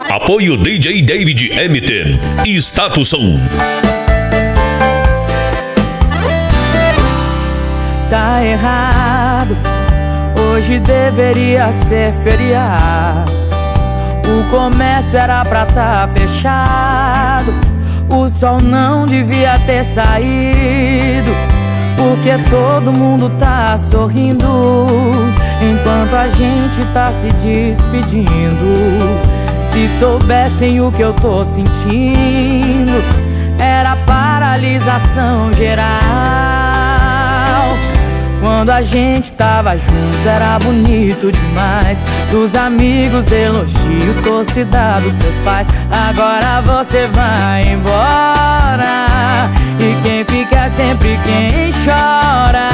Apoio DJ David MT. Status Som. Tá errado, hoje deveria ser feriado. O comércio era pra tá fechado. O sol não devia ter saído, porque todo mundo tá sorrindo enquanto a gente tá se despedindo. Se soubessem o que eu tô sentindo, era paralisação geral. Quando a gente tava junto era bonito demais. Dos amigos elogio, torcida dos seus pais. Agora você vai embora e quem fica é sempre quem chora.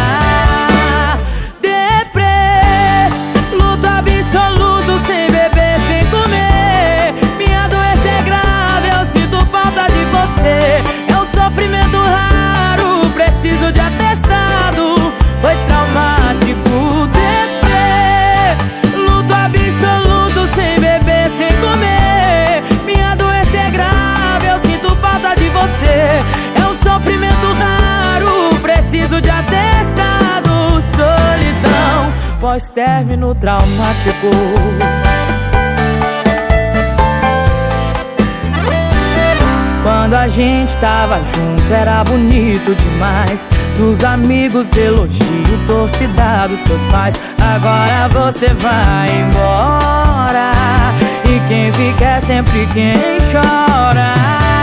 Deprê, luto absoluto, sem beber, sem comer. Minha doença é grave, eu sinto falta de você. É um sofrimento raro, preciso de atestado. Foi traumático. Deprê, luto absoluto, sem beber, sem comer. Minha doença é grave, eu sinto falta de você. É um sofrimento raro, preciso de atestado. Solidão, pós-término traumático. Quando a gente tava junto era bonito demais. Dos amigos elogio, torcida dos seus pais. Agora você vai embora e quem fica é sempre quem chora.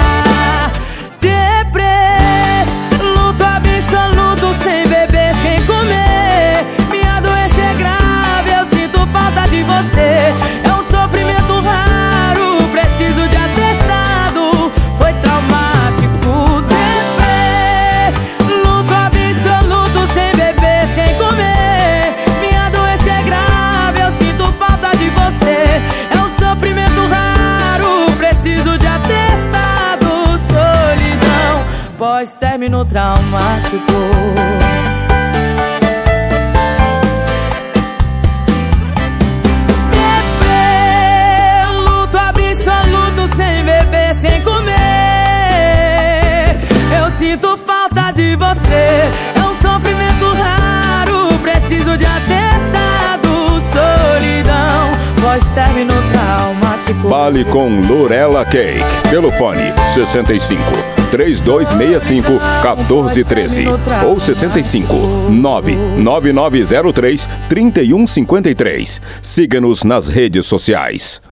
Deprê, luto absoluto, sem beber, sem comer. Minha doença é grave, eu sinto falta de você. É um sofrimento raro, preciso de atestado. Foi traumático. Deprê, luto absoluto, sem beber, sem comer. Minha doença é grave, eu sinto falta de você. É um sofrimento raro, preciso de atestado. Solidão, pós-término traumático. Sem comer, eu sinto falta de você. É um sofrimento raro, preciso de atestado. Solidão, pós-término traumático. Fale com Lorela Cake pelo fone 65 3265 1413 ou 65 99903 3153. Siga-nos nas redes sociais.